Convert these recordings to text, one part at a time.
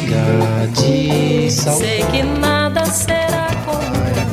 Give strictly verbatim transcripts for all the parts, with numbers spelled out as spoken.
de sal. Sei que nada será como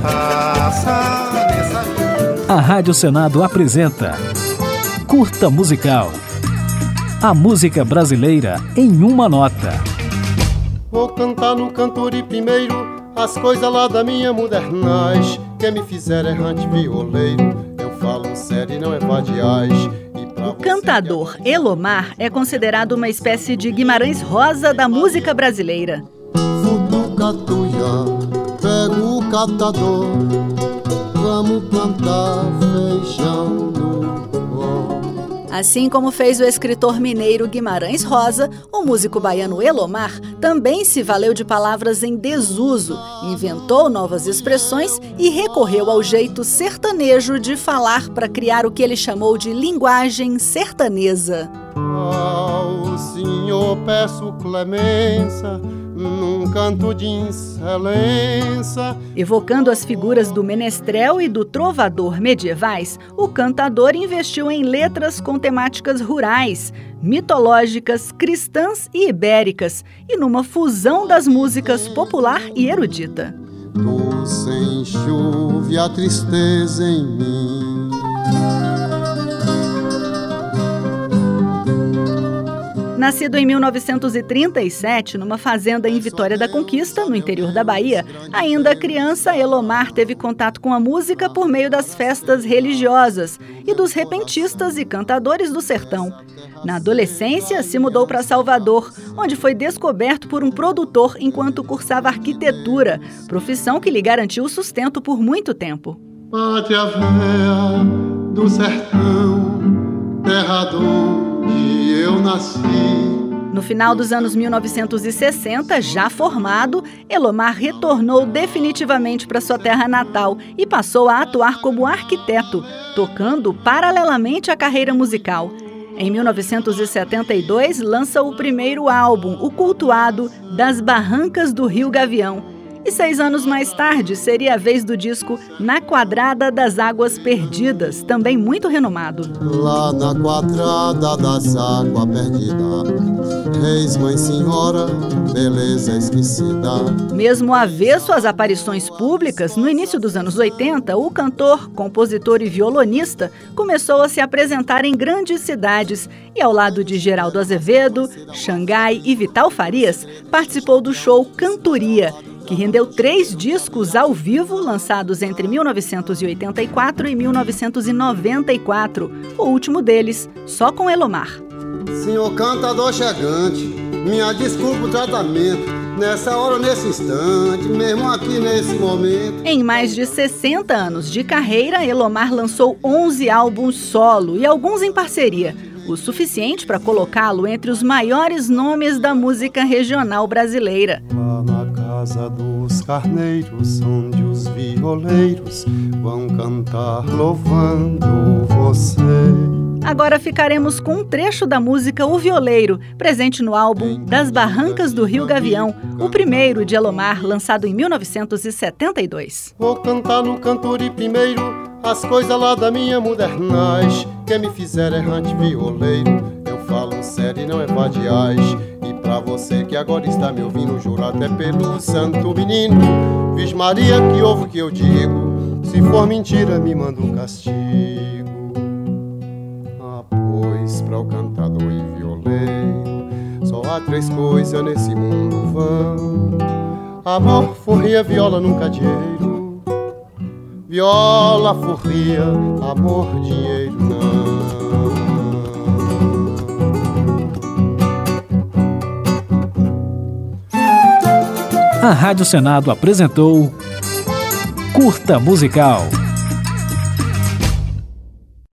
a Rádio Senado apresenta Curta Musical. A música brasileira em uma nota. Vou cantar no cantori primeiro as coisas lá da minha modernaz. Quem me fizer errante violeiro, eu falo sério e não é vadiaz. O cantador Elomar é considerado uma espécie de Guimarães Rosa da música brasileira. Futucatuia, pego o catador, vamos plantar feijão no pó. Assim como fez o escritor mineiro Guimarães Rosa, o músico baiano Elomar também se valeu de palavras em desuso, inventou novas expressões e recorreu ao jeito sertanejo de falar para criar o que ele chamou de linguagem sertanesa. Ao Senhor peço clemência num canto de excelência. Evocando as figuras do menestrel e do trovador medievais, o cantador investiu em letras com temáticas rurais, mitológicas, cristãs e ibéricas, e numa fusão das músicas popular e erudita. Tu sem chuva a tristeza em mim. Nascido em mil novecentos e trinta e sete, numa fazenda em Vitória da Conquista, no interior da Bahia, ainda criança, Elomar teve contato com a música por meio das festas religiosas e dos repentistas e cantadores do sertão. Na adolescência, se mudou para Salvador, onde foi descoberto por um produtor enquanto cursava arquitetura, profissão que lhe garantiu o sustento por muito tempo. Pátria véia do sertão, terra do que eu nasci. No final dos anos mil novecentos e sessenta, já formado, Elomar retornou definitivamente para sua terra natal e passou a atuar como arquiteto, tocando paralelamente à carreira musical. Em mil novecentos e setenta e dois, lança o primeiro álbum, o cultuado Das Barrancas do Rio Gavião. E seis anos mais tarde, seria a vez do disco Na Quadrada das Águas Perdidas, também muito renomado. Lá na quadrada das águas perdidas, reis, mãe, senhora, beleza esquecida. Mesmo avesso às aparições públicas, no início dos anos oitenta, o cantor, compositor e violonista começou a se apresentar em grandes cidades e, ao lado de Geraldo Azevedo, Xangai e Vital Farias, participou do show Cantoria, que rendeu três discos ao vivo lançados entre mil novecentos e oitenta e quatro e mil novecentos e noventa e quatro, o último deles, só com Elomar. Senhor cantador chegante, minha desculpa o tratamento, nessa hora, nesse instante, mesmo aqui nesse momento. Em mais de sessenta anos de carreira, Elomar lançou onze álbuns solo e alguns em parceria, o suficiente para colocá-lo entre os maiores nomes da música regional brasileira. Lá na casa dos carneiros, onde os violeiros vão cantar louvando você. Agora ficaremos com um trecho da música O Violeiro, presente no álbum Das Barrancas do Rio Gavião, o primeiro de Elomar, lançado em mil novecentos e setenta e dois. Vou cantar no cantori primeiro as coisas lá da minha modernaz. Quem me fizer errante violeiro, eu falo sério e não é vadiaz. E pra você que agora está me ouvindo, juro até pelo santo menino, Virgem Maria, que ouve o que eu digo, se for mentira me manda um castigo. Ah, pois pra o cantador e violeiro só há três coisas nesse mundo vão: amor, forria, viola, nunca dinheiro. Viola, forria, amor, dinheiro não. A Rádio Senado apresentou Curta Musical.